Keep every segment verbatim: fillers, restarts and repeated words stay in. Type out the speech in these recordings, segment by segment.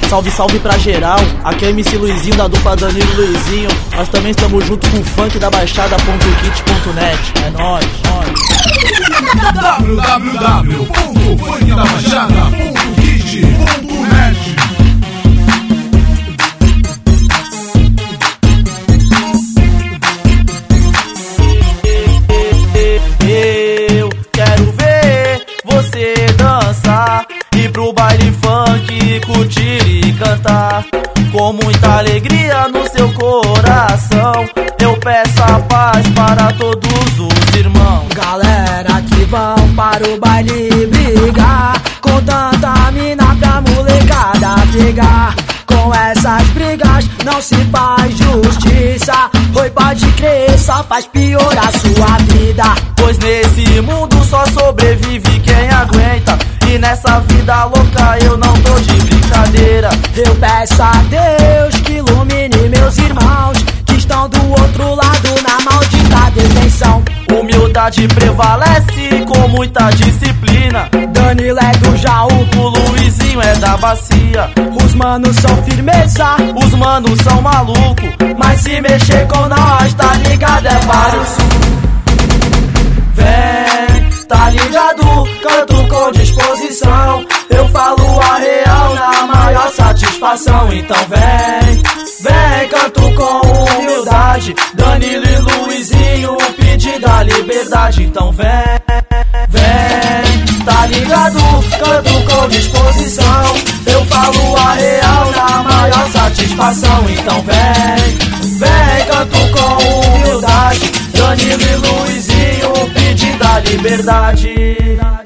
Salve, salve pra geral. Aqui é M C Luizinho da dupla Danilo e Luizinho. Nós também estamos junto com o funk da baixada ponto kit ponto net. É nóis, nóis. w w w ponto funk da baixada ponto kit ponto net. Eu quero ver você dançar, ir pro baile funk, curtir e cantar. Com muita alegria no seu coração, eu peço a paz para todos os irmãos. Galera que vão para o baile brigar, com tanta mina pra molecada pegar. Com essas brigas não se faz justiça, oi, pode crer, só faz piorar sua vida. Pois nesse mundo só sobrevive quem aguenta, e nessa vida louca eu não tô de brincadeira. Eu peço a Deus que ilumine meus irmãos que estão do outro lado na maldita detenção. Humildade prevalece com muita disciplina. Danilo é do Jaú, o Luizinho é da bacia. Os manos são firmeza, os manos são maluco, mas se mexer com nós, tá ligado, é vários. Vem, tá ligado, canto com disposição. Eu falo a real na maior satisfação. Então vem, vem, canto com humildade. Danilo e Luizinho pedindo a liberdade. Então vem, vem, tá ligado, canto com disposição. Eu falo a real na maior satisfação. Então vem, vem, canto com humildade. Danilo e Luizinho pedindo a liberdade.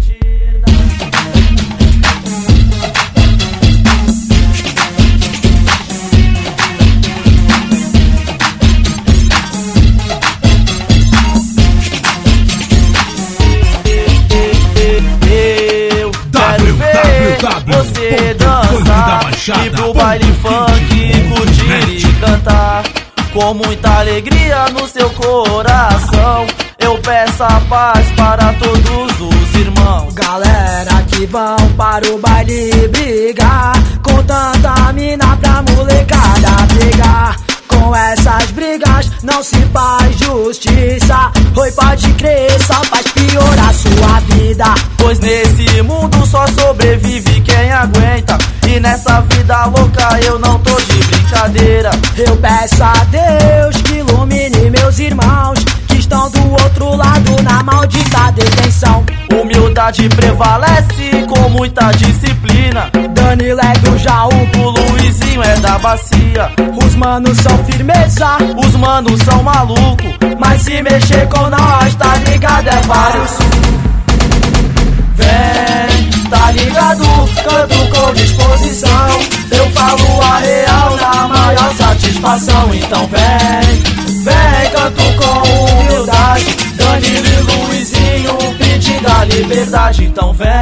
Você dançar, ir pro baile funk, curtir e cantar. Com muita alegria no seu coração, eu peço a paz para todos os irmãos. Galera que vão para o baile brigar, com tanta mina pra molecada pegar. Com essas brigas não se faz justiça, oi, pode crer, só faz piorar sua vida. Pois nesse mundo só sobrevive quem aguenta, e nessa vida louca eu não tô de brincadeira. Eu peço a Deus que ilumine meus irmãos que estão do outro lado na maldita detenção. Humildade prevalece com muita disciplina. Danilo é do Jaú, o Luizinho é da bacia. Os manos são firmeza, os manos são maluco, mas se mexer com nós, tá ligado, é vários. Vem, tá ligado, canto com disposição. Eu falo a real na maior satisfação. Então vem, vem, canto com humildade. Danilo e Luizinho pedindo a liberdade. Então vem,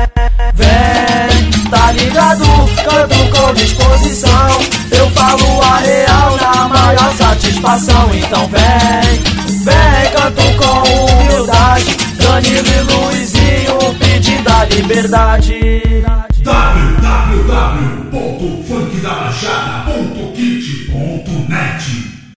vem, tá ligado, canto com disposição. Eu falo a real na maior satisfação. Então vem, vem, canto com humildade. Danilo e Luizinho pedindo a liberdade. w w w ponto funk da baixada